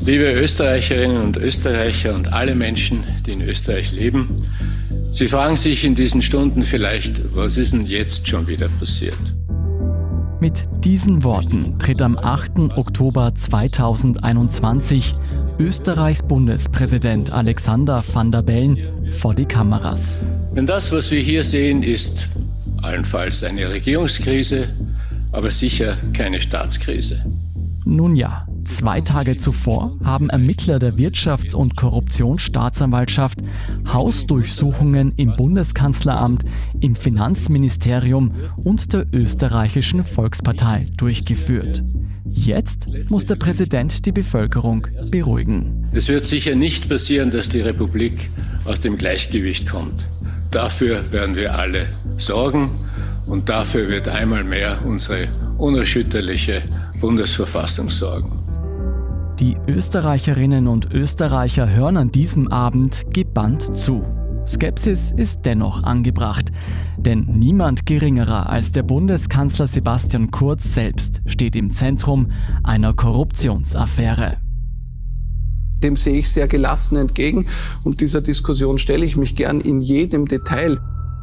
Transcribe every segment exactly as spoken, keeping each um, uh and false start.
Liebe Österreicherinnen und Österreicher und alle Menschen, die in Österreich leben, Sie fragen sich in diesen Stunden vielleicht, was ist denn jetzt schon wieder passiert? Mit diesen Worten tritt am achten Oktober zweitausendeinundzwanzig Österreichs Bundespräsident Alexander Van der Bellen vor die Kameras. Denn das, was wir hier sehen, ist allenfalls eine Regierungskrise, aber sicher keine Staatskrise. Nun ja, zwei Tage zuvor haben Ermittler der Wirtschafts- und Korruptionsstaatsanwaltschaft Hausdurchsuchungen im Bundeskanzleramt, im Finanzministerium und der österreichischen Volkspartei durchgeführt. Jetzt muss der Präsident die Bevölkerung beruhigen. Es wird sicher nicht passieren, dass die Republik aus dem Gleichgewicht kommt. Dafür werden wir alle sorgen und dafür wird einmal mehr unsere unerschütterliche Bundesverfassung sorgen. Die Österreicherinnen und Österreicher hören an diesem Abend gebannt zu. Skepsis ist dennoch angebracht, denn niemand geringerer als der Bundeskanzler Sebastian Kurz selbst steht im Zentrum einer Korruptionsaffäre. Dem sehe ich sehr gelassen entgegen und dieser Diskussion stelle ich mich gern in jedem Detail.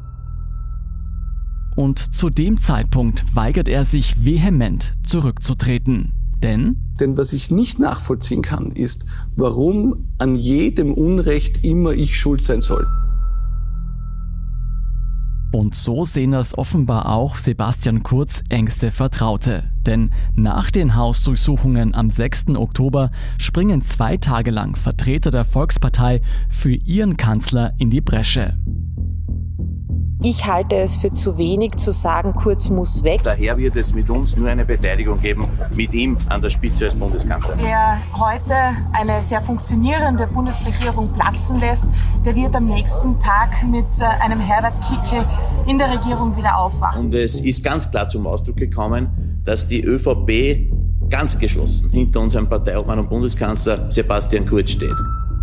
Und zu dem Zeitpunkt weigert er sich vehement zurückzutreten. Denn? Denn was ich nicht nachvollziehen kann, ist, warum an jedem Unrecht immer ich schuld sein soll. Und so sehen das offenbar auch Sebastian Kurz' engste Vertraute. Denn nach den Hausdurchsuchungen am sechsten Oktober springen zwei Tage lang Vertreter der Volkspartei für ihren Kanzler in die Bresche. Ich halte es für zu wenig zu sagen, Kurz muss weg. Daher wird es mit uns nur eine Beteiligung geben, mit ihm an der Spitze als Bundeskanzler. Wer heute eine sehr funktionierende Bundesregierung platzen lässt, der wird am nächsten Tag mit einem Herbert Kickl in der Regierung wieder aufwachen. Und es ist ganz klar zum Ausdruck gekommen, dass die ÖVP ganz geschlossen hinter unserem Parteiobmann und Bundeskanzler Sebastian Kurz steht.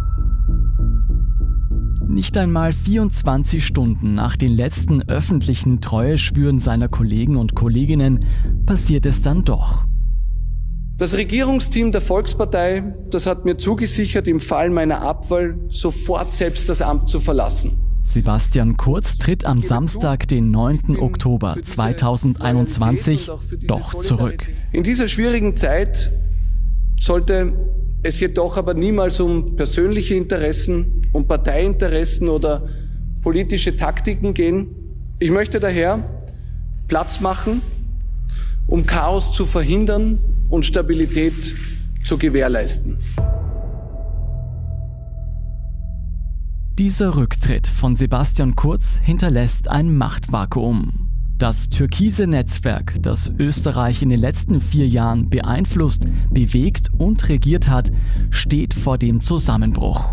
Nicht einmal vierundzwanzig Stunden nach den letzten öffentlichen Treueschwüren seiner Kollegen und Kolleginnen passiert es dann doch. Das Regierungsteam der Volkspartei, das hat mir zugesichert, im Fall meiner Abwahl sofort selbst das Amt zu verlassen. Sebastian Kurz tritt am Samstag, den neunten Oktober zweitausendeinundzwanzig, doch zurück. In dieser schwierigen Zeit sollte es jedoch aber niemals um persönliche Interessen, um Parteiinteressen oder politische Taktiken gehen. Ich möchte daher Platz machen, um Chaos zu verhindern und Stabilität zu gewährleisten. Dieser Rücktritt von Sebastian Kurz hinterlässt ein Machtvakuum. Das türkise Netzwerk, das Österreich in den letzten vier Jahren beeinflusst, bewegt und regiert hat, steht vor dem Zusammenbruch.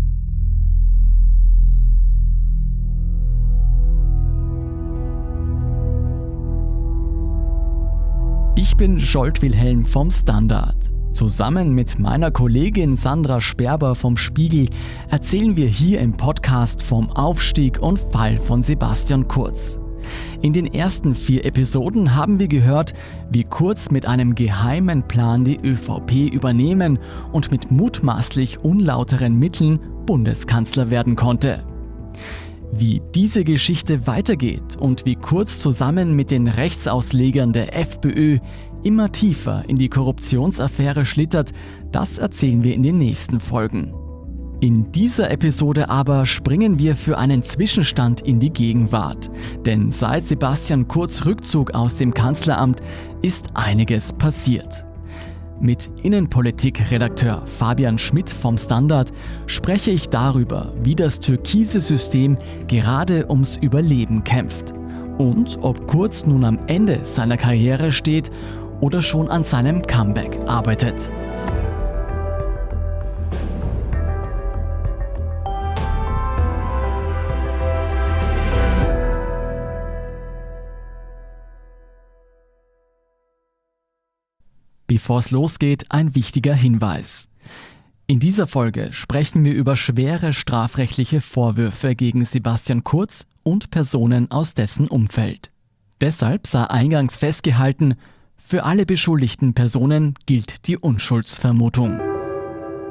Ich bin Scholt Wilhelm vom Standard. Zusammen mit meiner Kollegin Sandra Sperber vom Spiegel erzählen wir hier im Podcast vom Aufstieg und Fall von Sebastian Kurz. In den ersten vier Episoden haben wir gehört, wie Kurz mit einem geheimen Plan die ÖVP übernehmen und mit mutmaßlich unlauteren Mitteln Bundeskanzler werden konnte. Wie diese Geschichte weitergeht und wie Kurz zusammen mit den Rechtsauslegern der FPÖ immer tiefer in die Korruptionsaffäre schlittert, das erzählen wir in den nächsten Folgen. In dieser Episode aber springen wir für einen Zwischenstand in die Gegenwart. Denn seit Sebastian Kurz Rückzug aus dem Kanzleramt ist einiges passiert. Mit Innenpolitik-Redakteur Fabian Schmidt vom Standard spreche ich darüber, wie das türkise System gerade ums Überleben kämpft. Und ob Kurz nun am Ende seiner Karriere steht oder schon an seinem Comeback arbeitet. Bevor es losgeht, ein wichtiger Hinweis. In dieser Folge sprechen wir über schwere strafrechtliche Vorwürfe gegen Sebastian Kurz und Personen aus dessen Umfeld. Deshalb sei eingangs festgehalten, für alle beschuldigten Personen gilt die Unschuldsvermutung.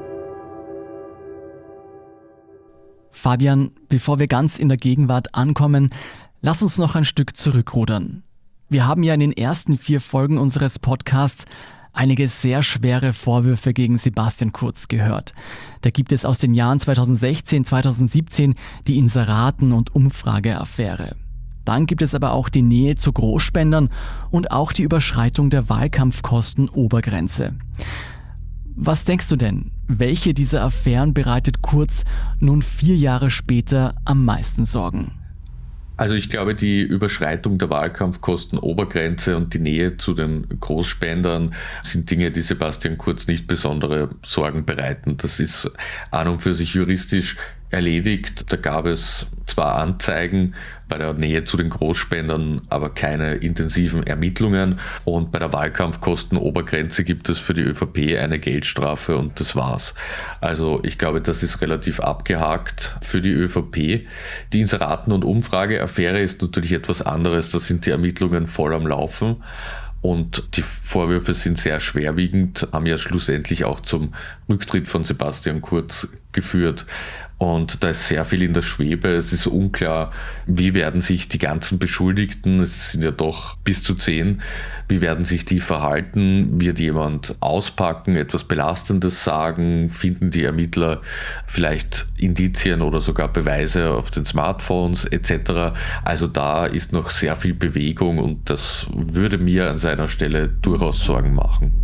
Fabian, bevor wir ganz in der Gegenwart ankommen, lass uns noch ein Stück zurückrudern. Wir haben ja in den ersten vier Folgen unseres Podcasts einige sehr schwere Vorwürfe gegen Sebastian Kurz gehört. Da gibt es aus den Jahren zweitausendsechzehn, zweitausendsiebzehn die Inseraten- und Umfrageaffäre. Dann gibt es aber auch die Nähe zu Großspendern und auch die Überschreitung der Wahlkampfkostenobergrenze. Was denkst du denn, welche dieser Affären bereitet Kurz nun vier Jahre später am meisten Sorgen? Also ich glaube, die Überschreitung der Wahlkampfkostenobergrenze und die Nähe zu den Großspendern sind Dinge, die Sebastian Kurz nicht besondere Sorgen bereiten. Das ist an und für sich juristisch erledigt. Da gab es zwar Anzeigen bei der Nähe zu den Großspendern, aber keine intensiven Ermittlungen. Und bei der Wahlkampfkostenobergrenze gibt es für die ÖVP eine Geldstrafe und das war's. Also ich glaube, das ist relativ abgehakt für die ÖVP. Die Inseraten- und Umfrageaffäre ist natürlich etwas anderes. Da sind die Ermittlungen voll am Laufen. Und die Vorwürfe sind sehr schwerwiegend, haben ja schlussendlich auch zum Rücktritt von Sebastian Kurz geführt. Und da ist sehr viel in der Schwebe. Es ist unklar, wie werden sich die ganzen Beschuldigten, es sind ja doch bis zu zehn, wie werden sich die verhalten? Wird jemand auspacken, etwas Belastendes sagen? Finden die Ermittler vielleicht Indizien oder sogar Beweise auf den Smartphones et cetera? Also da ist noch sehr viel Bewegung und das würde mir an seiner Stelle durchaus Sorgen machen.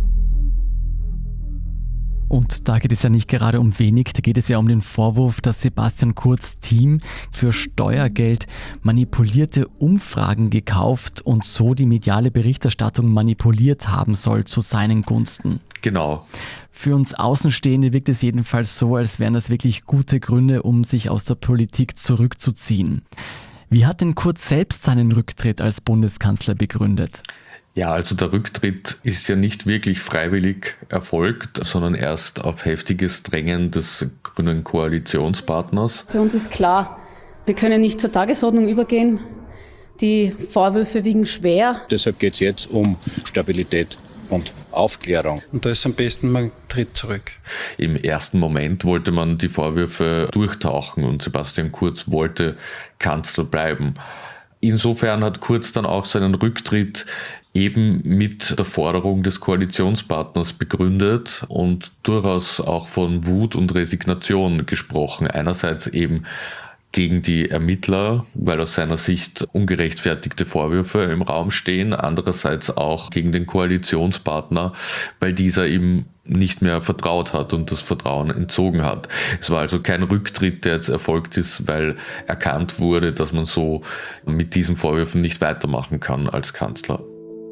Und da geht es ja nicht gerade um wenig, da geht es ja um den Vorwurf, dass Sebastian Kurz Team für Steuergeld manipulierte Umfragen gekauft und so die mediale Berichterstattung manipuliert haben soll zu seinen Gunsten. Genau. Für uns Außenstehende wirkt es jedenfalls so, als wären das wirklich gute Gründe, um sich aus der Politik zurückzuziehen. Wie hat denn Kurz selbst seinen Rücktritt als Bundeskanzler begründet? Ja, also der Rücktritt ist ja nicht wirklich freiwillig erfolgt, sondern erst auf heftiges Drängen des grünen Koalitionspartners. Für uns ist klar, wir können nicht zur Tagesordnung übergehen. Die Vorwürfe wiegen schwer. Deshalb geht es jetzt um Stabilität und Aufklärung. Und da ist am besten, man tritt zurück. Im ersten Moment wollte man die Vorwürfe durchtauchen und Sebastian Kurz wollte Kanzler bleiben. Insofern hat Kurz dann auch seinen Rücktritt eben mit der Forderung des Koalitionspartners begründet und durchaus auch von Wut und Resignation gesprochen. Einerseits eben gegen die Ermittler, weil aus seiner Sicht ungerechtfertigte Vorwürfe im Raum stehen, andererseits auch gegen den Koalitionspartner, weil dieser ihm nicht mehr vertraut hat und das Vertrauen entzogen hat. Es war also kein Rücktritt, der jetzt erfolgt ist, weil erkannt wurde, dass man so mit diesen Vorwürfen nicht weitermachen kann als Kanzler.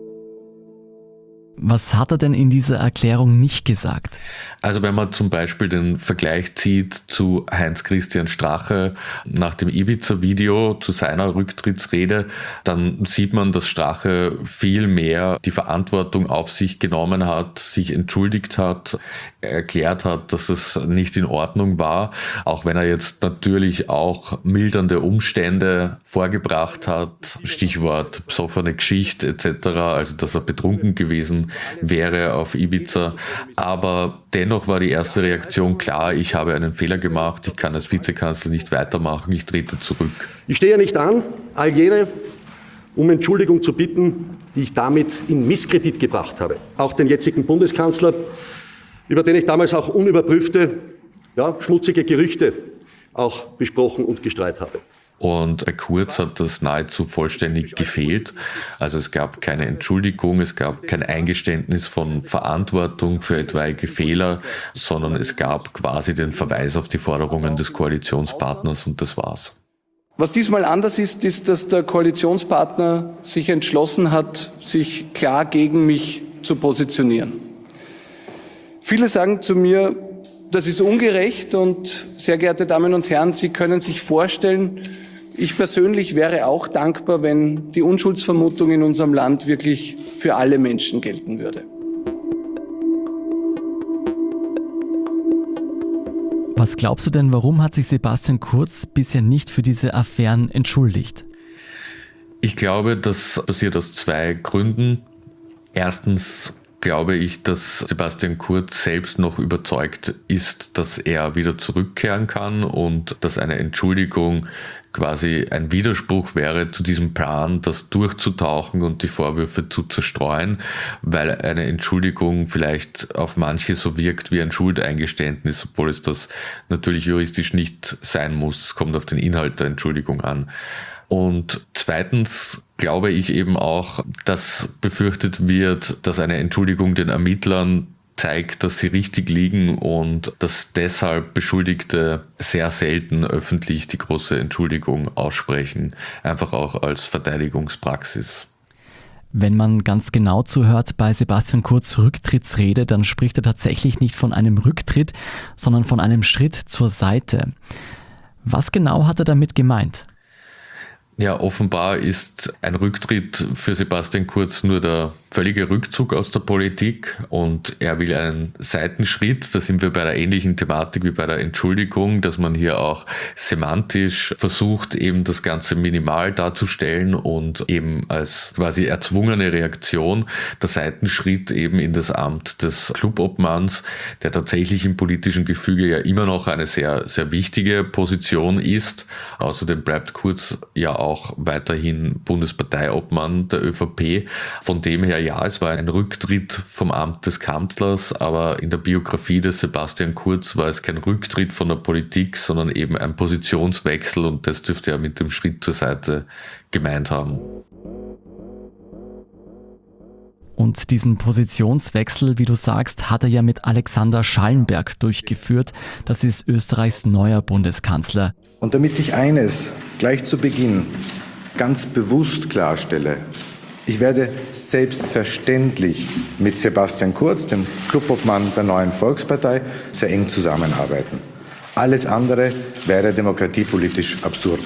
Was hat er denn in dieser Erklärung nicht gesagt? Also wenn man zum Beispiel den Vergleich zieht zu Heinz-Christian Strache nach dem Ibiza-Video, zu seiner Rücktrittsrede, dann sieht man, dass Strache viel mehr die Verantwortung auf sich genommen hat, sich entschuldigt hat, erklärt hat, dass es nicht in Ordnung war, auch wenn er jetzt natürlich auch mildernde Umstände vorgebracht hat, Stichwort besoffene Geschichte et cetera, also dass er betrunken gewesen wäre auf Ibiza. Aber dennoch war die erste Reaktion klar, ich habe einen Fehler gemacht, ich kann als Vizekanzler nicht weitermachen, ich trete zurück. Ich stehe nicht an, all jene um Entschuldigung zu bitten, die ich damit in Misskredit gebracht habe. Auch den jetzigen Bundeskanzler, über den ich damals auch unüberprüfte, ja, schmutzige Gerüchte auch besprochen und gestreut habe. Und bei Kurz hat das nahezu vollständig gefehlt. Also es gab keine Entschuldigung, es gab kein Eingeständnis von Verantwortung für etwaige Fehler, sondern es gab quasi den Verweis auf die Forderungen des Koalitionspartners und das war's. Was diesmal anders ist, ist, dass der Koalitionspartner sich entschlossen hat, sich klar gegen mich zu positionieren. Viele sagen zu mir, das ist ungerecht und sehr geehrte Damen und Herren, Sie können sich vorstellen, ich persönlich wäre auch dankbar, wenn die Unschuldsvermutung in unserem Land wirklich für alle Menschen gelten würde. Was glaubst du denn, warum hat sich Sebastian Kurz bisher nicht für diese Affären entschuldigt? Ich glaube, das passiert aus zwei Gründen. Erstens glaube ich, dass Sebastian Kurz selbst noch überzeugt ist, dass er wieder zurückkehren kann und dass eine Entschuldigung quasi ein Widerspruch wäre zu diesem Plan, das durchzutauchen und die Vorwürfe zu zerstreuen, weil eine Entschuldigung vielleicht auf manche so wirkt wie ein Schuldeingeständnis, obwohl es das natürlich juristisch nicht sein muss. Es kommt auf den Inhalt der Entschuldigung an. Und zweitens glaube ich eben auch, dass befürchtet wird, dass eine Entschuldigung den Ermittlern zeigt, dass sie richtig liegen und dass deshalb Beschuldigte sehr selten öffentlich die große Entschuldigung aussprechen, einfach auch als Verteidigungspraxis. Wenn man ganz genau zuhört bei Sebastian Kurz Rücktrittsrede, dann spricht er tatsächlich nicht von einem Rücktritt, sondern von einem Schritt zur Seite. Was genau hat er damit gemeint? Ja, offenbar ist ein Rücktritt für Sebastian Kurz nur der völlige Rückzug aus der Politik und er will einen Seitenschritt. Da sind wir bei der ähnlichen Thematik wie bei der Entschuldigung, dass man hier auch semantisch versucht, eben das Ganze minimal darzustellen und eben als quasi erzwungene Reaktion der Seitenschritt eben in das Amt des Clubobmanns, der tatsächlich im politischen Gefüge ja immer noch eine sehr, sehr wichtige Position ist. Außerdem bleibt Kurz ja auch weiterhin Bundesparteiobmann der ÖVP. Von dem her ja, es war ein Rücktritt vom Amt des Kanzlers, aber in der Biografie des Sebastian Kurz war es kein Rücktritt von der Politik, sondern eben ein Positionswechsel und das dürfte er mit dem Schritt zur Seite gemeint haben. Und diesen Positionswechsel, wie du sagst, hat er ja mit Alexander Schallenberg durchgeführt. Das ist Österreichs neuer Bundeskanzler. Und damit ich eines gleich zu Beginn ganz bewusst klarstelle: Ich werde selbstverständlich mit Sebastian Kurz, dem Clubobmann der Neuen Volkspartei, sehr eng zusammenarbeiten. Alles andere wäre demokratiepolitisch absurd.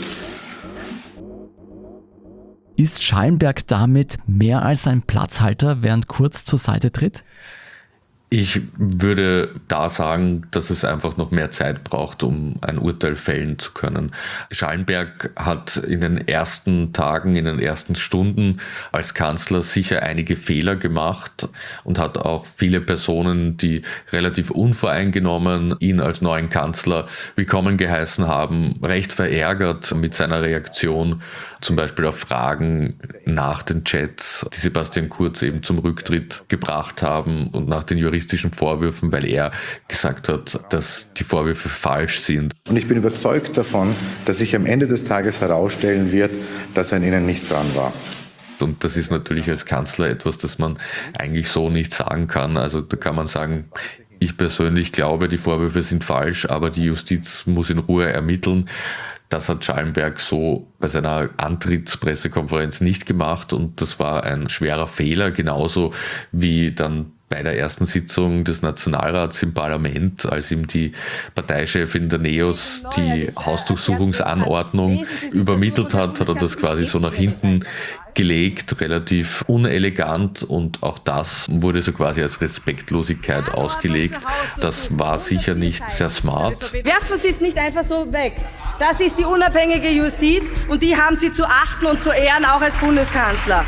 Ist Schallenberg damit mehr als ein Platzhalter, während Kurz zur Seite tritt? Ich würde da sagen, dass es einfach noch mehr Zeit braucht, um ein Urteil fällen zu können. Schallenberg hat in den ersten Tagen, in den ersten Stunden als Kanzler sicher einige Fehler gemacht und hat auch viele Personen, die relativ unvoreingenommen ihn als neuen Kanzler willkommen geheißen haben, recht verärgert mit seiner Reaktion, zum Beispiel auf Fragen nach den Chats, die Sebastian Kurz eben zum Rücktritt gebracht haben und nach den juristischen Vorwürfen, weil er gesagt hat, dass die Vorwürfe falsch sind. Und ich bin überzeugt davon, dass sich am Ende des Tages herausstellen wird, dass er an ihnen nicht dran war. Und das ist natürlich als Kanzler etwas, das man eigentlich so nicht sagen kann. Also da kann man sagen, ich persönlich glaube, die Vorwürfe sind falsch, aber die Justiz muss in Ruhe ermitteln. Das hat Schallenberg so bei seiner Antrittspressekonferenz nicht gemacht und das war ein schwerer Fehler, genauso wie dann bei der ersten Sitzung des Nationalrats im Parlament, als ihm die Parteichefin der NEOS die Hausdurchsuchungsanordnung übermittelt hat, hat er das quasi so nach hinten gelegt, relativ unelegant und auch das wurde so quasi als Respektlosigkeit ausgelegt. Das war sicher nicht sehr smart. Werfen Sie es nicht einfach so weg. Das ist die unabhängige Justiz und die haben Sie zu achten und zu ehren, auch als Bundeskanzler.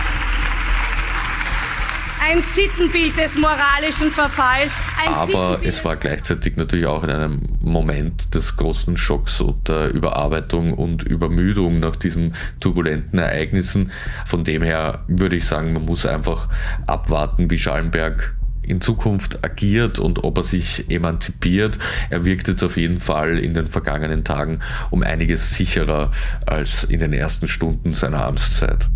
Ein Sittenbild des moralischen Verfalls. Aber es war gleichzeitig natürlich auch in einem Moment des großen Schocks und der Überarbeitung und Übermüdung nach diesen turbulenten Ereignissen. Von dem her würde ich sagen, man muss einfach abwarten, wie Schallenberg in Zukunft agiert und ob er sich emanzipiert. Er wirkt jetzt auf jeden Fall in den vergangenen Tagen um einiges sicherer als in den ersten Stunden seiner Amtszeit.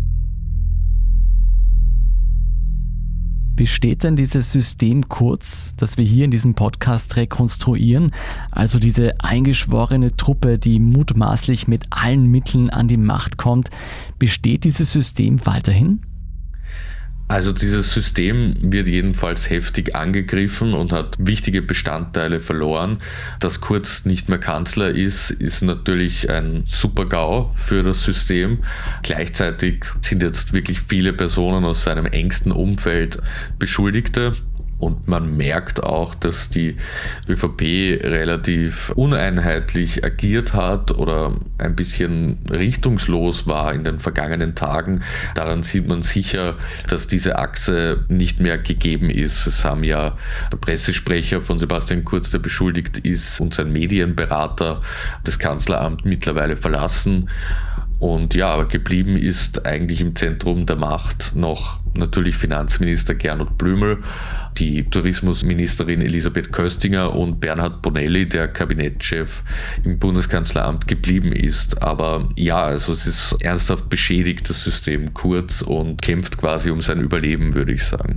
Besteht denn dieses System Kurz, das wir hier in diesem Podcast rekonstruieren, also diese eingeschworene Truppe, die mutmaßlich mit allen Mitteln an die Macht kommt, besteht dieses System weiterhin? Also dieses System wird jedenfalls heftig angegriffen und hat wichtige Bestandteile verloren. Dass Kurz nicht mehr Kanzler ist, ist natürlich ein Super-GAU für das System. Gleichzeitig sind jetzt wirklich viele Personen aus seinem engsten Umfeld Beschuldigte. Und man merkt auch, dass die ÖVP relativ uneinheitlich agiert hat oder ein bisschen richtungslos war in den vergangenen Tagen. Daran sieht man sicher, dass diese Achse nicht mehr gegeben ist. Es haben ja der Pressesprecher von Sebastian Kurz, der beschuldigt ist, und sein Medienberater das Kanzleramt mittlerweile verlassen. Und ja, aber geblieben ist eigentlich im Zentrum der Macht noch natürlich Finanzminister Gernot Blümel, die Tourismusministerin Elisabeth Köstinger und Bernhard Bonelli, der Kabinettschef im Bundeskanzleramt, geblieben ist. Aber ja, also es ist ernsthaft beschädigt, das System Kurz, und kämpft quasi um sein Überleben, würde ich sagen.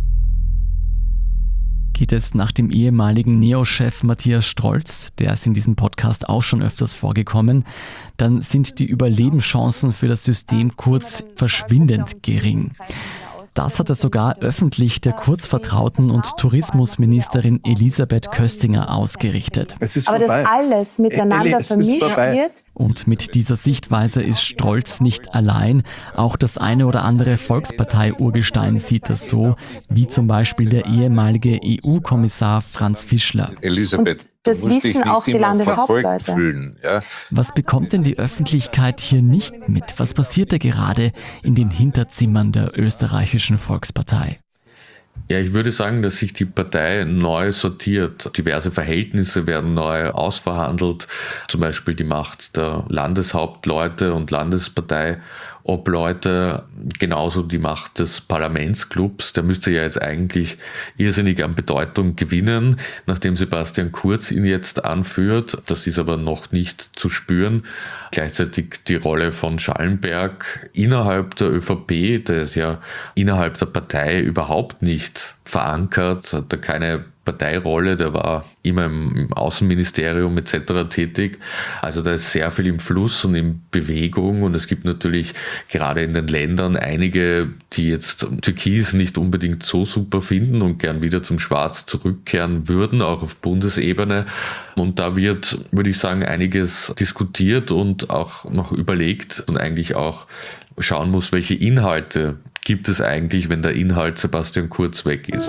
Geht es nach dem ehemaligen Neo-Chef Matthias Strolz, der ist in diesem Podcast auch schon öfters vorgekommen, dann sind die Überlebenschancen für das System Kurz verschwindend gering. Das hat er sogar öffentlich der Kurzvertrauten und Tourismusministerin Elisabeth Köstinger ausgerichtet. Es ist Aber vorbei. Dass alles miteinander Elli, vermischt wird. Und mit dieser Sichtweise ist Strolz nicht allein. Auch das eine oder andere Volkspartei-Urgestein sieht das so, wie zum Beispiel der ehemalige E U-Kommissar Franz Fischler. Elisabeth, das wissen auch die Landeshauptleute. Fühlen, ja? Was bekommt denn die Öffentlichkeit hier nicht mit? Was passiert da gerade in den Hinterzimmern der österreichischen Volkspartei? Ja, ich würde sagen, dass sich die Partei neu sortiert. Diverse Verhältnisse werden neu ausverhandelt, zum Beispiel die Macht der Landeshauptleute und Landesparteiobleute, genauso die Macht des Parlamentsclubs. Der müsste ja jetzt eigentlich irrsinnig an Bedeutung gewinnen, nachdem Sebastian Kurz ihn jetzt anführt. Das ist aber noch nicht zu spüren. Gleichzeitig die Rolle von Schallenberg innerhalb der ÖVP, der ist ja innerhalb der Partei überhaupt nicht verankert, hat da keine Parteirolle, der war immer im Außenministerium et cetera tätig. Also da ist sehr viel im Fluss und in Bewegung, und es gibt natürlich gerade in den Ländern einige, die jetzt Türkis nicht unbedingt so super finden und gern wieder zum Schwarz zurückkehren würden, auch auf Bundesebene. Und da wird, würde ich sagen, einiges diskutiert und auch noch überlegt und eigentlich auch schauen muss, welche Inhalte gibt es eigentlich, wenn der Inhalt Sebastian Kurz weg ist.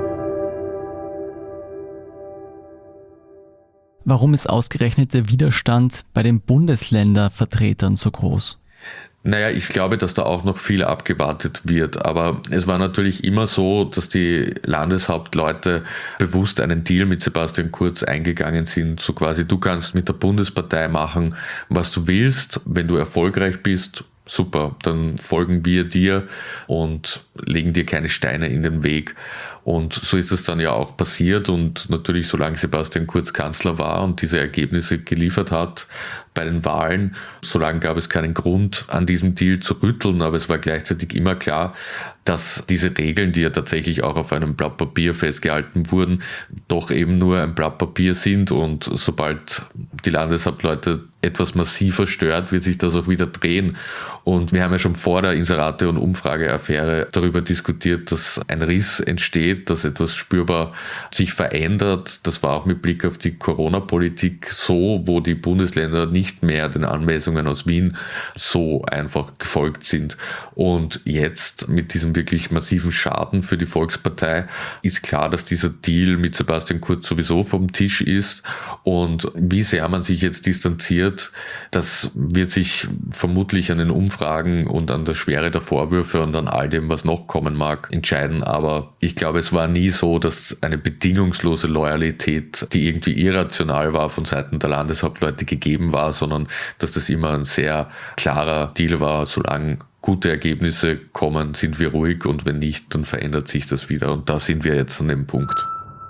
Warum ist ausgerechnet der Widerstand bei den Bundesländervertretern so groß? Naja, ich glaube, dass da auch noch viel abgewartet wird. Aber es war natürlich immer so, dass die Landeshauptleute bewusst einen Deal mit Sebastian Kurz eingegangen sind. So quasi, du kannst mit der Bundespartei machen, was du willst. Wenn du erfolgreich bist, super, dann folgen wir dir und legen dir keine Steine in den Weg. Und so ist es dann ja auch passiert. Und natürlich, solange Sebastian Kurz Kanzler war und diese Ergebnisse geliefert hat bei den Wahlen, solange gab es keinen Grund, an diesem Deal zu rütteln. Aber es war gleichzeitig immer klar, dass diese Regeln, die ja tatsächlich auch auf einem Blatt Papier festgehalten wurden, doch eben nur ein Blatt Papier sind. Und sobald die Landeshauptleute etwas massiver stört, wird sich das auch wieder drehen. Und wir haben ja schon vor der Inserate- und Umfrageaffäre darüber diskutiert, dass ein Riss entsteht, dass etwas spürbar sich verändert. Das war auch mit Blick auf die Corona-Politik so, wo die Bundesländer nicht mehr den Anweisungen aus Wien so einfach gefolgt sind. Und jetzt mit diesem wirklich massiven Schaden für die Volkspartei ist klar, dass dieser Deal mit Sebastian Kurz sowieso vom Tisch ist. Und wie sehr man sich jetzt distanziert, das wird sich vermutlich an den Umfragen und an der Schwere der Vorwürfe und an all dem, was noch kommen mag, entscheiden. Aber ich glaube, es war nie so, dass eine bedingungslose Loyalität, die irgendwie irrational war, von Seiten der Landeshauptleute gegeben war, sondern dass das immer ein sehr klarer Deal war. Solange gute Ergebnisse kommen, sind wir ruhig, und wenn nicht, dann verändert sich das wieder. Und da sind wir jetzt an dem Punkt.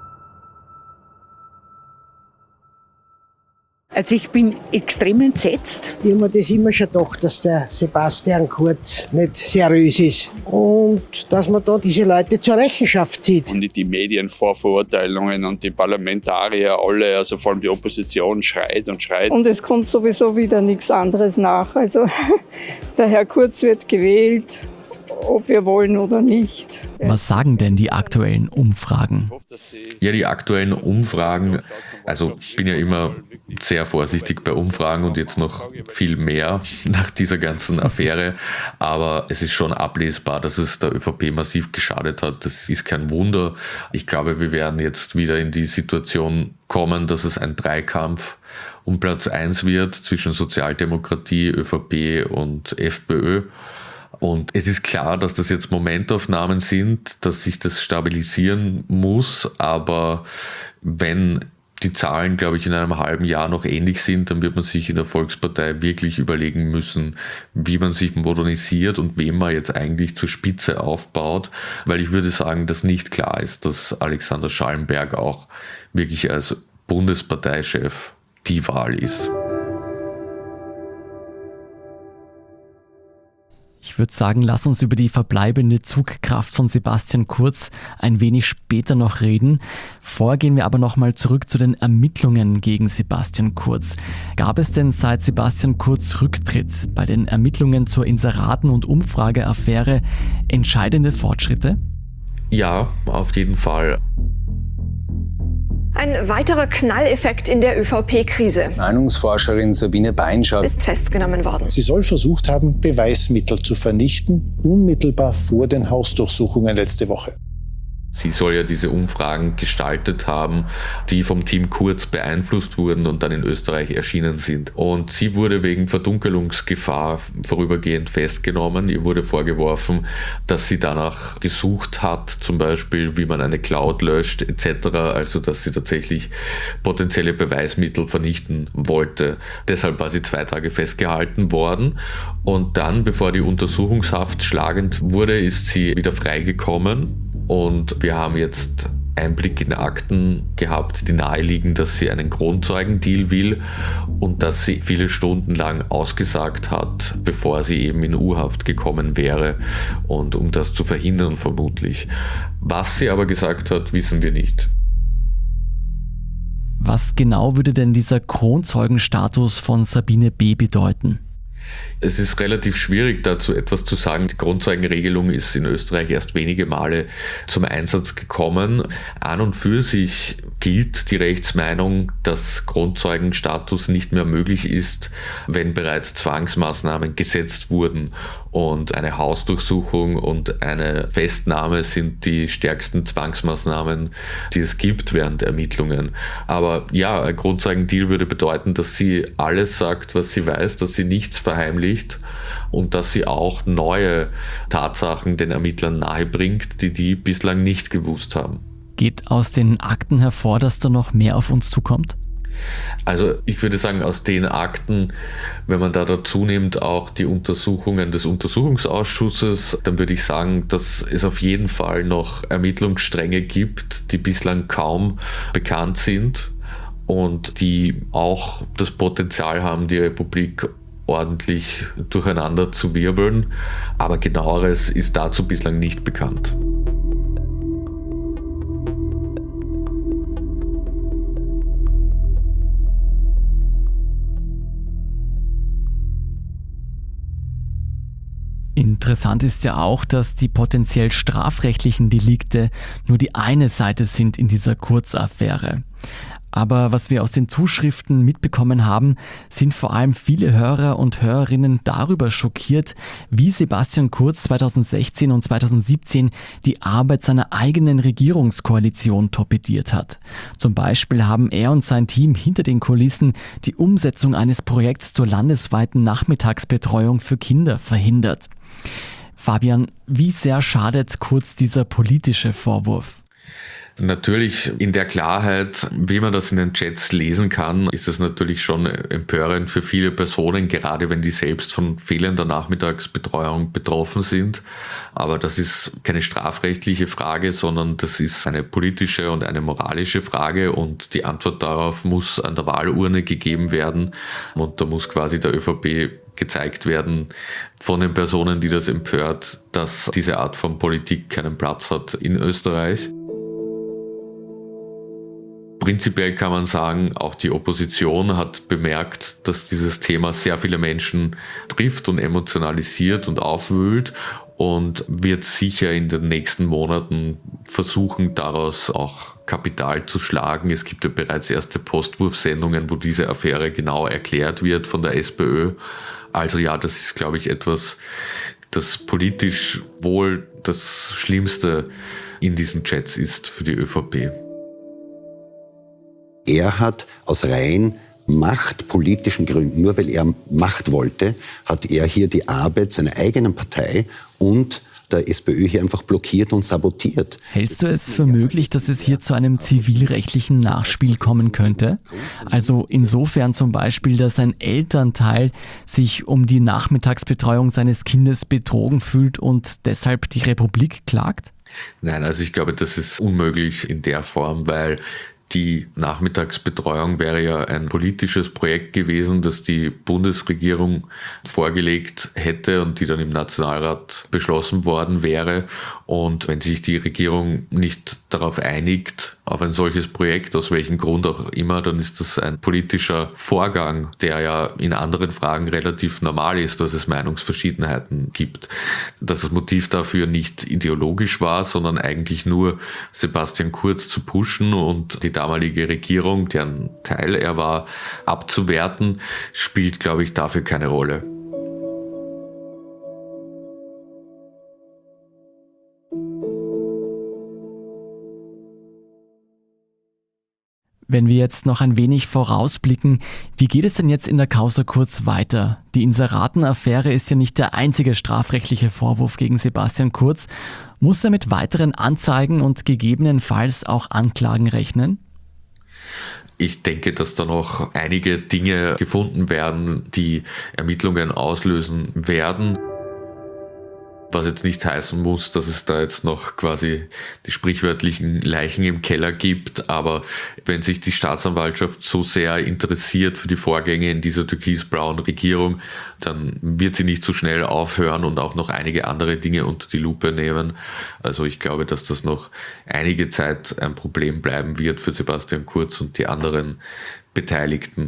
Also ich bin extrem entsetzt. Ich habe mir das immer schon gedacht, dass der Sebastian Kurz nicht seriös ist und dass man da diese Leute zur Rechenschaft zieht. Und die Medienvorverurteilungen und die Parlamentarier alle, also vor allem die Opposition, schreit und schreit. Und es kommt sowieso wieder nichts anderes nach. Also der Herr Kurz wird gewählt ob wir wollen oder nicht. Was sagen denn die aktuellen Umfragen? Ja, die aktuellen Umfragen, also ich bin ja immer sehr vorsichtig bei Umfragen und jetzt noch viel mehr nach dieser ganzen Affäre, aber es ist schon ablesbar, dass es der ÖVP massiv geschadet hat. Das ist kein Wunder. Ich glaube, wir werden jetzt wieder in die Situation kommen, dass es ein Dreikampf um Platz eins wird zwischen Sozialdemokratie, ÖVP und FPÖ. Und es ist klar, dass das jetzt Momentaufnahmen sind, dass sich das stabilisieren muss, aber wenn die Zahlen, glaube ich, in einem halben Jahr noch ähnlich sind, dann wird man sich in der Volkspartei wirklich überlegen müssen, wie man sich modernisiert und wem man jetzt eigentlich zur Spitze aufbaut, weil ich würde sagen, dass nicht klar ist, dass Alexander Schallenberg auch wirklich als Bundesparteichef die Wahl ist. Ich würde sagen, lass uns über die verbleibende Zugkraft von Sebastian Kurz ein wenig später noch reden. Vorher gehen wir aber nochmal zurück zu den Ermittlungen gegen Sebastian Kurz. Gab es denn seit Sebastian Kurz Rücktritt bei den Ermittlungen zur Inseraten- und Umfrageaffäre entscheidende Fortschritte? Ja, auf jeden Fall. Ein weiterer Knalleffekt in der ÖVP-Krise. Meinungsforscherin Sabine Beinschau ist festgenommen worden. Sie soll versucht haben, Beweismittel zu vernichten, unmittelbar vor den Hausdurchsuchungen letzte Woche. Sie soll ja diese Umfragen gestaltet haben, die vom Team Kurz beeinflusst wurden und dann in Österreich erschienen sind. Und sie wurde wegen Verdunkelungsgefahr vorübergehend festgenommen. Ihr wurde vorgeworfen, dass sie danach gesucht hat, zum Beispiel, wie man eine Cloud löscht et cetera. Also, dass sie tatsächlich potenzielle Beweismittel vernichten wollte. Deshalb war sie zwei Tage festgehalten worden. Und dann, bevor die Untersuchungshaft schlagend wurde, ist sie wieder freigekommen. Und wir haben jetzt Einblick in Akten gehabt, die naheliegen, dass sie einen Kronzeugendeal will und dass sie viele Stunden lang ausgesagt hat, bevor sie eben in U-Haft gekommen wäre und um das zu verhindern vermutlich. Was sie aber gesagt hat, wissen wir nicht. Was genau würde denn dieser Kronzeugenstatus von Sabine B. bedeuten? Es ist relativ schwierig, dazu etwas zu sagen. Die Kronzeugenregelung ist in Österreich erst wenige Male zum Einsatz gekommen. An und für sich gilt die Rechtsmeinung, dass Kronzeugenstatus nicht mehr möglich ist, wenn bereits Zwangsmaßnahmen gesetzt wurden. Und eine Hausdurchsuchung und eine Festnahme sind die stärksten Zwangsmaßnahmen, die es gibt während Ermittlungen. Aber ja, ein Kronzeugendeal würde bedeuten, dass sie alles sagt, was sie weiß, dass sie nichts verheimlicht und dass sie auch neue Tatsachen den Ermittlern nahebringt, die die bislang nicht gewusst haben. Geht aus den Akten hervor, dass da noch mehr auf uns zukommt? Also ich würde sagen, aus den Akten, wenn man da dazu nimmt, auch die Untersuchungen des Untersuchungsausschusses, dann würde ich sagen, dass es auf jeden Fall noch Ermittlungsstränge gibt, die bislang kaum bekannt sind und die auch das Potenzial haben, die Republik ordentlich durcheinander zu wirbeln. Aber genaueres ist dazu bislang nicht bekannt. Interessant ist ja auch, dass die potenziell strafrechtlichen Delikte nur die eine Seite sind in dieser Kurz-Affäre. Aber was wir aus den Zuschriften mitbekommen haben, sind vor allem viele Hörer und Hörerinnen darüber schockiert, wie Sebastian Kurz zweitausendsechzehn und zweitausendsiebzehn die Arbeit seiner eigenen Regierungskoalition torpediert hat. Zum Beispiel haben er und sein Team hinter den Kulissen die Umsetzung eines Projekts zur landesweiten Nachmittagsbetreuung für Kinder verhindert. Fabian, wie sehr schadet Kurz dieser politische Vorwurf? Natürlich in der Klarheit, wie man das in den Chats lesen kann, ist es natürlich schon empörend für viele Personen, gerade wenn die selbst von fehlender Nachmittagsbetreuung betroffen sind. Aber das ist keine strafrechtliche Frage, sondern das ist eine politische und eine moralische Frage und die Antwort darauf muss an der Wahlurne gegeben werden und da muss quasi der ÖVP gezeigt werden von den Personen, die das empört, dass diese Art von Politik keinen Platz hat in Österreich. Prinzipiell kann man sagen, auch die Opposition hat bemerkt, dass dieses Thema sehr viele Menschen trifft und emotionalisiert und aufwühlt. und wird sicher in den nächsten Monaten versuchen, daraus auch Kapital zu schlagen. Es gibt ja bereits erste Postwurfsendungen, wo diese Affäre genau erklärt wird von der SPÖ. Also ja, das ist, glaube ich, etwas, das politisch wohl das Schlimmste in diesen Chats ist für die ÖVP. Er hat aus rein machtpolitischen Gründen, nur weil er Macht wollte, hat er hier die Arbeit seiner eigenen Partei und der SPÖ hier einfach blockiert und sabotiert. Hältst du es für möglich, dass es hier zu einem zivilrechtlichen Nachspiel kommen könnte? Also insofern zum Beispiel, dass ein Elternteil sich um die Nachmittagsbetreuung seines Kindes betrogen fühlt und deshalb die Republik klagt? Nein, also ich glaube, das ist unmöglich in der Form, weil die Nachmittagsbetreuung wäre ja ein politisches Projekt gewesen, das die Bundesregierung vorgelegt hätte und die dann im Nationalrat beschlossen worden wäre. Und wenn sich die Regierung nicht darauf einigt, auf ein solches Projekt, aus welchem Grund auch immer, dann ist das ein politischer Vorgang, der ja in anderen Fragen relativ normal ist, dass es Meinungsverschiedenheiten gibt. Dass das Motiv dafür nicht ideologisch war, sondern eigentlich nur Sebastian Kurz zu pushen und die damalige Regierung, deren Teil er war, abzuwerten, spielt, glaube ich, dafür keine Rolle. Wenn wir jetzt noch ein wenig vorausblicken, wie geht es denn jetzt in der Causa Kurz weiter? Die Inseraten-Affäre ist ja nicht der einzige strafrechtliche Vorwurf gegen Sebastian Kurz. Muss er mit weiteren Anzeigen und gegebenenfalls auch Anklagen rechnen? Ich denke, dass da noch einige Dinge gefunden werden, die Ermittlungen auslösen werden. Was jetzt nicht heißen muss, dass es da jetzt noch quasi die sprichwörtlichen Leichen im Keller gibt. Aber wenn sich die Staatsanwaltschaft so sehr interessiert für die Vorgänge in dieser türkis-blauen Regierung, dann wird sie nicht so schnell aufhören und auch noch einige andere Dinge unter die Lupe nehmen. Also ich glaube, dass das noch einige Zeit ein Problem bleiben wird für Sebastian Kurz und die anderen Beteiligten.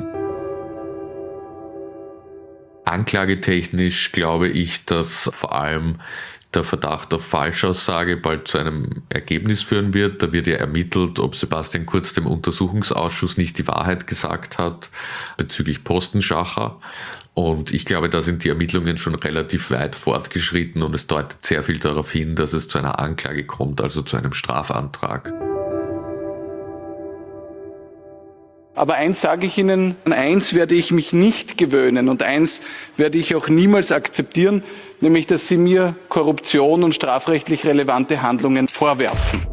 Anklagetechnisch glaube ich, dass vor allem der Verdacht auf Falschaussage bald zu einem Ergebnis führen wird. Da wird ja ermittelt, ob Sebastian Kurz dem Untersuchungsausschuss nicht die Wahrheit gesagt hat bezüglich Postenschacher. Und ich glaube, da sind die Ermittlungen schon relativ weit fortgeschritten und es deutet sehr viel darauf hin, dass es zu einer Anklage kommt, also zu einem Strafantrag. Aber eins sage ich Ihnen, an eins werde ich mich nicht gewöhnen und eins werde ich auch niemals akzeptieren, nämlich dass Sie mir Korruption und strafrechtlich relevante Handlungen vorwerfen.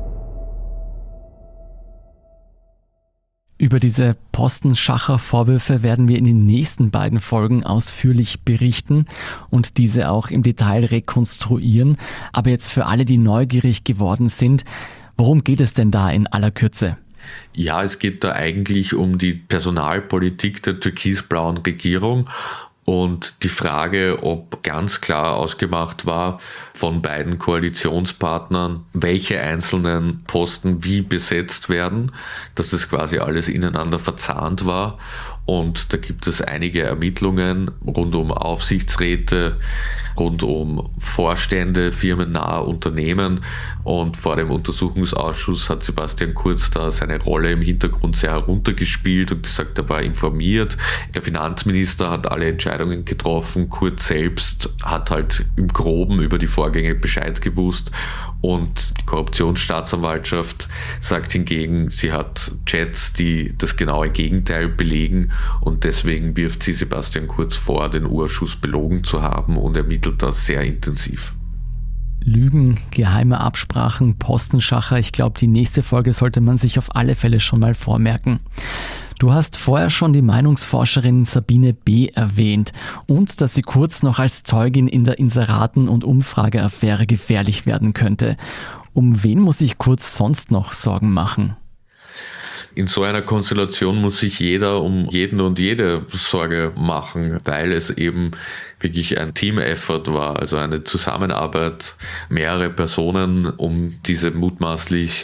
Über diese Postenschacher-Vorwürfe werden wir in den nächsten beiden Folgen ausführlich berichten und diese auch im Detail rekonstruieren. Aber jetzt für alle, die neugierig geworden sind, worum geht es denn da in aller Kürze? Ja, es geht da eigentlich um die Personalpolitik der türkis-blauen Regierung und die Frage, ob ganz klar ausgemacht war von beiden Koalitionspartnern, welche einzelnen Posten wie besetzt werden, dass das quasi alles ineinander verzahnt war. Und da gibt es einige Ermittlungen rund um Aufsichtsräte, rund um Vorstände, firmennahe Unternehmen. Und vor dem Untersuchungsausschuss hat Sebastian Kurz da seine Rolle im Hintergrund sehr heruntergespielt und gesagt, er war informiert. Der Finanzminister hat alle Entscheidungen getroffen. Kurz selbst hat halt im Groben über die Vorgänge Bescheid gewusst. Und die Korruptionsstaatsanwaltschaft sagt hingegen, sie hat Chats, die das genaue Gegenteil belegen. Und deswegen wirft sie Sebastian Kurz vor, den U-Ausschuss belogen zu haben und ermittelt das sehr intensiv. Lügen, geheime Absprachen, Postenschacher. Ich glaube, die nächste Folge sollte man sich auf alle Fälle schon mal vormerken. Du hast vorher schon die Meinungsforscherin Sabine B. erwähnt und dass sie Kurz noch als Zeugin in der Inseraten- und Umfrageaffäre gefährlich werden könnte. Um wen muss sich Kurz sonst noch Sorgen machen? In so einer Konstellation muss sich jeder um jeden und jede Sorge machen, weil es eben wirklich ein Team-Effort war, also eine Zusammenarbeit, mehrere Personen, um diese mutmaßlich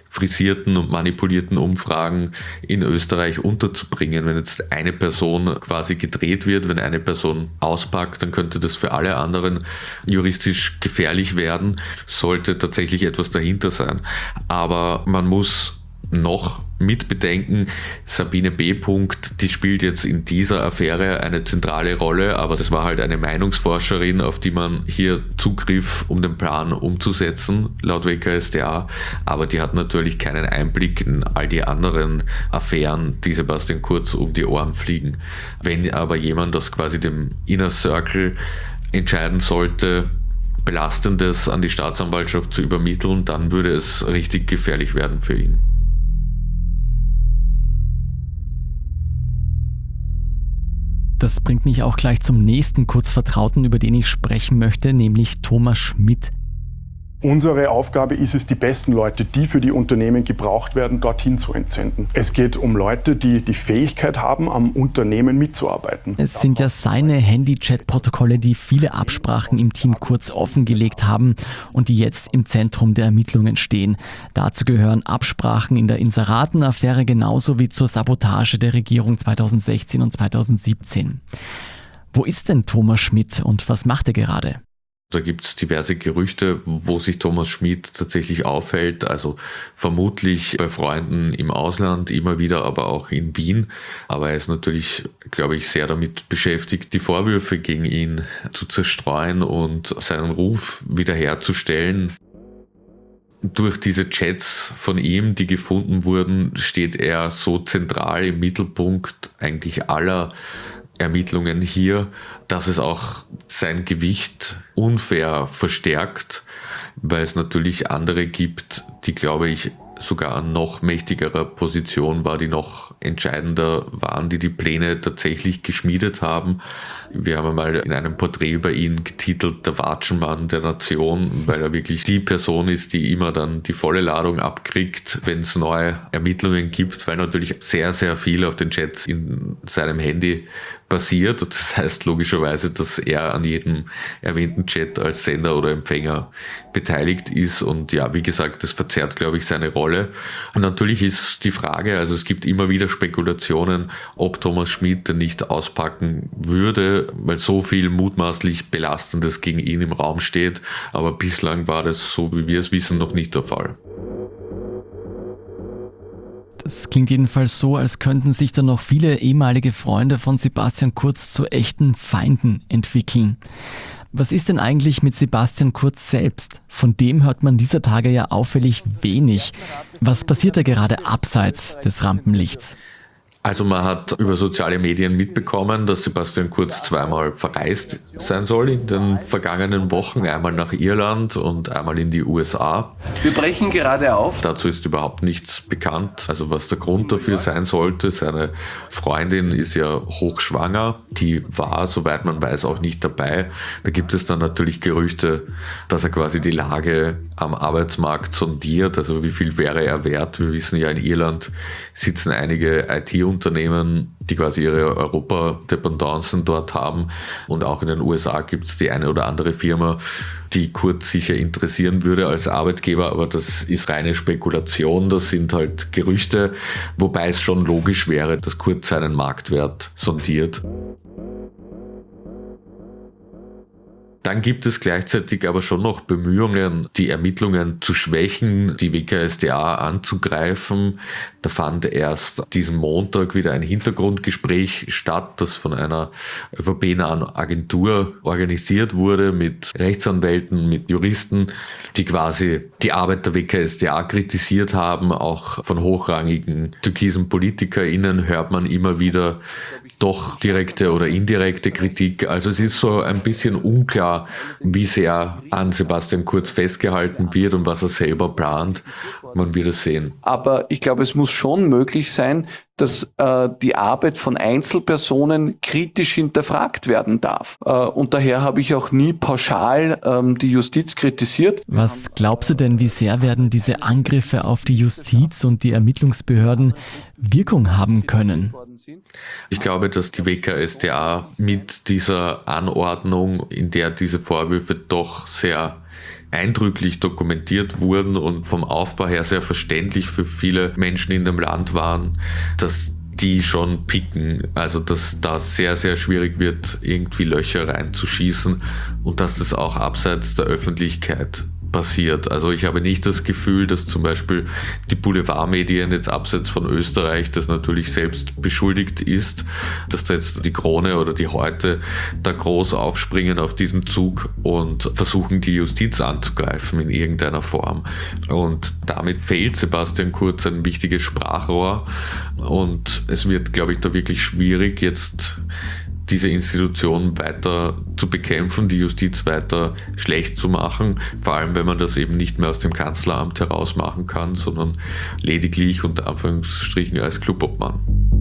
frisierten und manipulierten Umfragen in Österreich unterzubringen. Wenn jetzt eine Person quasi gedreht wird, wenn eine Person auspackt, dann könnte das für alle anderen juristisch gefährlich werden, sollte tatsächlich etwas dahinter sein. Aber man muss noch mit bedenken, Sabine B. die spielt jetzt in dieser Affäre eine zentrale Rolle, aber das war halt eine Meinungsforscherin, auf die man hier zugriff, um den Plan umzusetzen, laut W K S d A, aber die hat natürlich keinen Einblick in all die anderen Affären, die Sebastian Kurz um die Ohren fliegen. Wenn aber jemand aus quasi dem Inner Circle entscheiden sollte, Belastendes an die Staatsanwaltschaft zu übermitteln, dann würde es richtig gefährlich werden für ihn. Das bringt mich auch gleich zum nächsten Kurzvertrauten, über den ich sprechen möchte, nämlich Thomas Schmidt. Unsere Aufgabe ist es, die besten Leute, die für die Unternehmen gebraucht werden, dorthin zu entsenden. Es geht um Leute, die die Fähigkeit haben, am Unternehmen mitzuarbeiten. Es sind ja seine Handy-Chat-Protokolle, die viele Absprachen im Team Kurz offengelegt haben und die jetzt im Zentrum der Ermittlungen stehen. Dazu gehören Absprachen in der Inseraten-Affäre genauso wie zur Sabotage der Regierung zweitausendsechzehn und zweitausendsiebzehn. Wo ist denn Thomas Schmidt und was macht er gerade? Da gibt es diverse Gerüchte, wo sich Thomas Schmidt tatsächlich aufhält, also vermutlich bei Freunden im Ausland, immer wieder, aber auch in Wien. Aber er ist natürlich, glaube ich, sehr damit beschäftigt, die Vorwürfe gegen ihn zu zerstreuen und seinen Ruf wiederherzustellen. Durch diese Chats von ihm, die gefunden wurden, steht er so zentral im Mittelpunkt eigentlich aller Ermittlungen hier, dass es auch sein Gewicht unfair verstärkt, weil es natürlich andere gibt, die, glaube ich, sogar an noch mächtigerer Position war, die noch entscheidender waren, die die Pläne tatsächlich geschmiedet haben. Wir haben einmal in einem Porträt über ihn getitelt, der Watschenmann der Nation, weil er wirklich die Person ist, die immer dann die volle Ladung abkriegt, wenn es neue Ermittlungen gibt, weil natürlich sehr, sehr viel auf den Chats in seinem Handy basiert. Das heißt logischerweise, dass er an jedem erwähnten Chat als Sender oder Empfänger beteiligt ist und ja, wie gesagt, das verzerrt, glaube ich, seine Rolle. Und natürlich ist die Frage, also es gibt immer wieder Spekulationen, ob Thomas Schmidt denn nicht auspacken würde, weil so viel mutmaßlich Belastendes gegen ihn im Raum steht, aber bislang war das, so wie wir es wissen, noch nicht der Fall. Das klingt jedenfalls so, als könnten sich dann noch viele ehemalige Freunde von Sebastian Kurz zu echten Feinden entwickeln. Was ist denn eigentlich mit Sebastian Kurz selbst? Von dem hört man dieser Tage ja auffällig wenig. Was passiert da gerade abseits des Rampenlichts? Also man hat über soziale Medien mitbekommen, dass Sebastian Kurz zweimal verreist sein soll in den vergangenen Wochen, einmal nach Irland und einmal in die U S A. Wir brechen gerade auf. Dazu ist überhaupt nichts bekannt, also was der Grund dafür sein sollte. Seine Freundin ist ja hochschwanger, die war, soweit man weiß, auch nicht dabei. Da gibt es dann natürlich Gerüchte, dass er quasi die Lage am Arbeitsmarkt sondiert, also wie viel wäre er wert. Wir wissen ja, in Irland sitzen einige I T-Unternehmen, Unternehmen, die quasi ihre Europa-Dependancen dort haben. Und auch in den U S A gibt es die eine oder andere Firma, die Kurz sicher interessieren würde als Arbeitgeber, aber das ist reine Spekulation, das sind halt Gerüchte, wobei es schon logisch wäre, dass Kurz seinen Marktwert sondiert. Dann gibt es gleichzeitig aber schon noch Bemühungen, die Ermittlungen zu schwächen, die W K S d A anzugreifen. Da fand erst diesen Montag wieder ein Hintergrundgespräch statt, das von einer ÖVP-nahen Agentur organisiert wurde mit Rechtsanwälten, mit Juristen, die quasi die Arbeit der W K S d A kritisiert haben. Auch von hochrangigen türkisen PolitikerInnen hört man immer wieder doch direkte oder indirekte Kritik. Also es ist so ein bisschen unklar, wie sehr an Sebastian Kurz festgehalten wird und was er selber plant. Man wird es sehen. Aber ich glaube, es muss schon möglich sein, dass äh, die Arbeit von Einzelpersonen kritisch hinterfragt werden darf. Äh, und daher habe ich auch nie pauschal ähm, die Justiz kritisiert. Was glaubst du denn, wie sehr werden diese Angriffe auf die Justiz und die Ermittlungsbehörden Wirkung haben können? Ich glaube, dass die W K S d A mit dieser Anordnung, in der diese Vorwürfe doch sehr eindrücklich dokumentiert wurden und vom Aufbau her sehr verständlich für viele Menschen in dem Land waren, dass die schon picken, also dass da sehr, sehr schwierig wird, irgendwie Löcher reinzuschießen und dass das auch abseits der Öffentlichkeit passiert. Also ich habe nicht das Gefühl, dass zum Beispiel die Boulevardmedien jetzt abseits von Österreich, das natürlich selbst beschuldigt ist, dass da jetzt die Krone oder die Heute da groß aufspringen auf diesen Zug und versuchen, die Justiz anzugreifen in irgendeiner Form. Und damit fehlt Sebastian Kurz ein wichtiges Sprachrohr und es wird, glaube ich, da wirklich schwierig, jetzt diese Institution weiter zu bekämpfen, die Justiz weiter schlecht zu machen, vor allem wenn man das eben nicht mehr aus dem Kanzleramt heraus machen kann, sondern lediglich unter Anführungsstrichen als Clubobmann.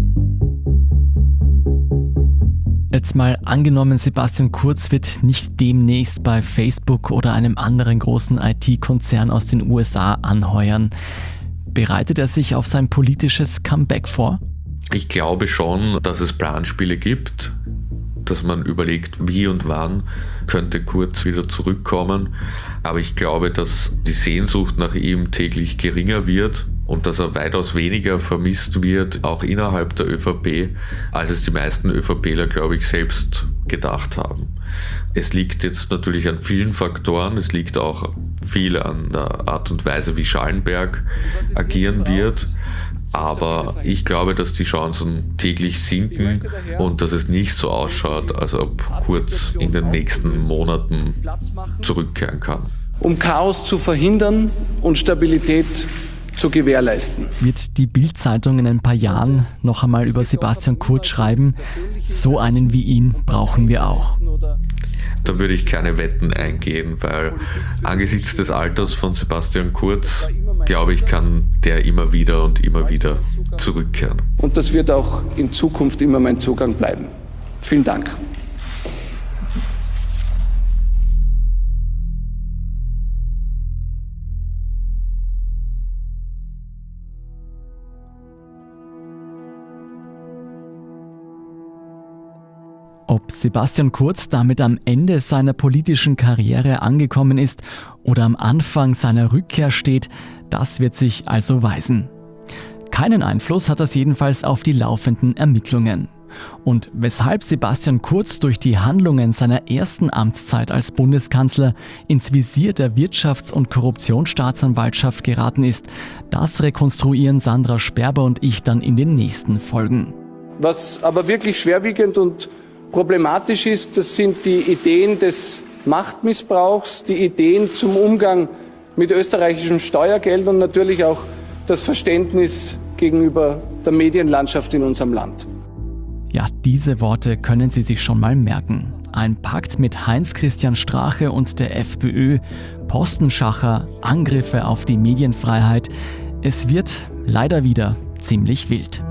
Jetzt mal angenommen, Sebastian Kurz wird nicht demnächst bei Facebook oder einem anderen großen I T-Konzern aus den U S A anheuern. Bereitet er sich auf sein politisches Comeback vor? Ich glaube schon, dass es Planspiele gibt, dass man überlegt, wie und wann könnte Kurz wieder zurückkommen. Aber ich glaube, dass die Sehnsucht nach ihm täglich geringer wird und dass er weitaus weniger vermisst wird, auch innerhalb der ÖVP, als es die meisten ÖVPler, glaube ich, selbst gedacht haben. Es liegt jetzt natürlich an vielen Faktoren, es liegt auch viel an der Art und Weise, wie Schallenberg agieren wird. Aber ich glaube, dass die Chancen täglich sinken und dass es nicht so ausschaut, als ob Kurz in den nächsten Monaten zurückkehren kann. Um Chaos zu verhindern und Stabilität zu gewährleisten. Wird die Bild-Zeitung in ein paar Jahren noch einmal über Sebastian Kurz schreiben? So einen wie ihn brauchen wir auch. Da würde ich keine Wetten eingehen, weil angesichts des Alters von Sebastian Kurz, glaube ich, kann der immer wieder und immer wieder zurückkehren. Und das wird auch in Zukunft immer mein Zugang bleiben. Vielen Dank. Ob Sebastian Kurz damit am Ende seiner politischen Karriere angekommen ist oder am Anfang seiner Rückkehr steht, das wird sich also weisen. Keinen Einfluss hat das jedenfalls auf die laufenden Ermittlungen. Und weshalb Sebastian Kurz durch die Handlungen seiner ersten Amtszeit als Bundeskanzler ins Visier der Wirtschafts- und Korruptionsstaatsanwaltschaft geraten ist, das rekonstruieren Sandra Sperber und ich dann in den nächsten Folgen. Was aber wirklich schwerwiegend und problematisch ist, das sind die Ideen des Machtmissbrauchs, die Ideen zum Umgang mit österreichischem Steuergeld und natürlich auch das Verständnis gegenüber der Medienlandschaft in unserem Land. Ja, diese Worte können Sie sich schon mal merken. Ein Pakt mit Heinz-Christian Strache und der FPÖ, Postenschacher, Angriffe auf die Medienfreiheit. Es wird leider wieder ziemlich wild.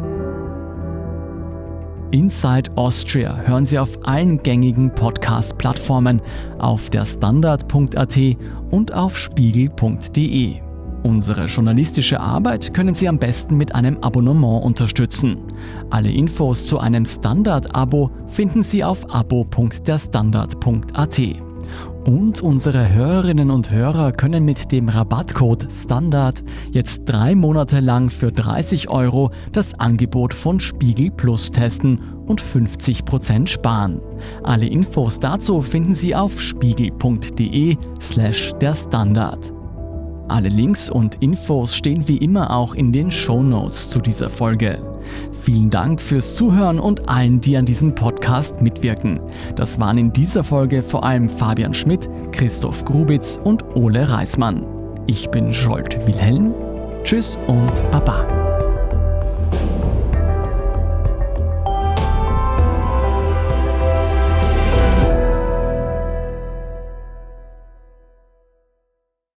Inside Austria hören Sie auf allen gängigen Podcast-Plattformen, auf der Standard punkt a t und auf spiegel punkt de. Unsere journalistische Arbeit können Sie am besten mit einem Abonnement unterstützen. Alle Infos zu einem Standard-Abo finden Sie auf abo punkt der standard punkt a t. Und unsere Hörerinnen und Hörer können mit dem Rabattcode STANDARD jetzt drei Monate lang für dreißig Euro das Angebot von Spiegel Plus testen und fünfzig Prozent sparen. Alle Infos dazu finden Sie auf spiegel punkt de slash der Standard. Alle Links und Infos stehen wie immer auch in den Shownotes zu dieser Folge. Vielen Dank fürs Zuhören und allen, die an diesem Podcast mitwirken. Das waren in dieser Folge vor allem Fabian Schmidt, Christoph Grubitz und Ole Reismann. Ich bin Zsolt Wilhelm. Tschüss und Baba.